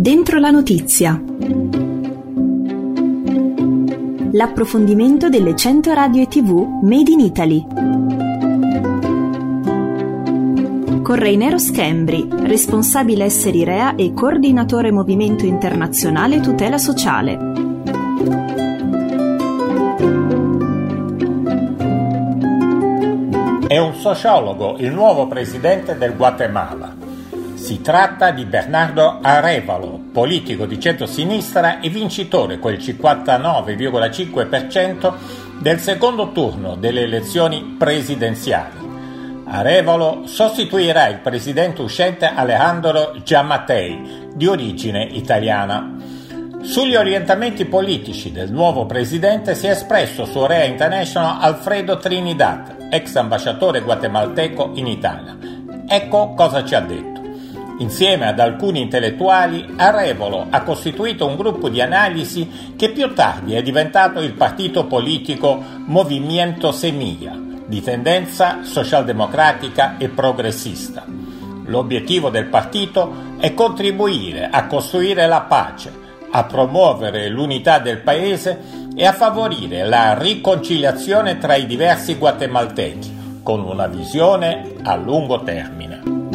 Dentro la notizia. L'approfondimento delle 100 radio e TV Made in Italy. Con Reinero Schembri, responsabile esseri Rea e coordinatore Movimento Internazionale Tutela Sociale. È un sociologo il nuovo presidente del Guatemala. Si tratta di Bernardo Arévalo, politico di centrosinistra e vincitore con il 59,5% del secondo turno delle elezioni presidenziali. Arévalo sostituirà il presidente uscente Alejandro Giammattei, di origine italiana. Sugli orientamenti politici del nuovo presidente si è espresso su Rea International Alfredo Trinidad, ex ambasciatore guatemalteco in Italia. Ecco cosa ci ha detto. Insieme ad alcuni intellettuali, Arévalo ha costituito un gruppo di analisi che più tardi è diventato il partito politico Movimiento Semilla, di tendenza socialdemocratica e progressista. L'obiettivo del partito è contribuire a costruire la pace, a promuovere l'unità del paese e a favorire la riconciliazione tra i diversi guatemaltechi, con una visione a lungo termine.